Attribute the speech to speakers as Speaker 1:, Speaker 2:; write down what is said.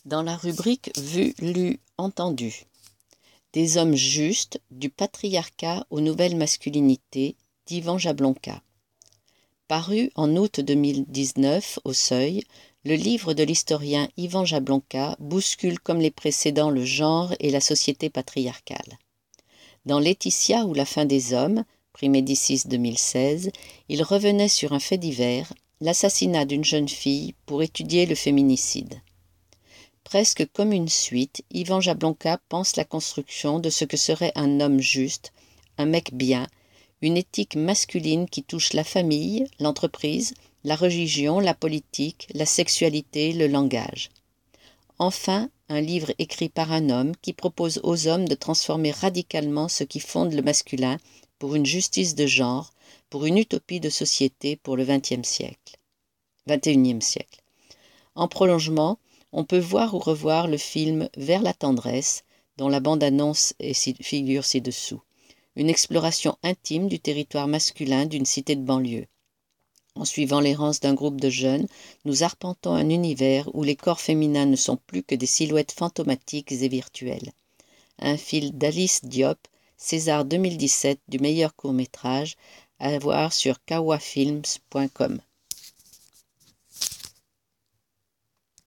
Speaker 1: Dans la rubrique Vu, lu, entendu, des hommes justes, du patriarcat aux nouvelles masculinités, d'Ivan Jablonka. Paru en août 2019 au Seuil, le livre de l'historien Ivan Jablonka bouscule comme les précédents le genre et la société patriarcale. Dans Laetitia ou la fin des hommes, prix Médicis 2016, il revenait sur un fait divers, l'assassinat d'une jeune fille, pour étudier le féminicide. Presque comme une suite, Ivan Jablonka pense la construction de ce que serait un homme juste, un mec bien, une éthique masculine qui touche la famille, l'entreprise, la religion, la politique, la sexualité, le langage. Enfin, un livre écrit par un homme qui propose aux hommes de transformer radicalement ce qui fonde le masculin pour une justice de genre, pour une utopie de société pour le XXIe siècle. En prolongement, on peut voir ou revoir le film Vers la tendresse, dont la bande-annonce figure ci-dessous. Une exploration intime du territoire masculin d'une cité de banlieue. En suivant l'errance d'un groupe de jeunes, nous arpentons un univers où les corps féminins ne sont plus que des silhouettes fantomatiques et virtuelles. Un film d'Alice Diop, César 2017 du meilleur court-métrage, à voir sur kawafilms.com.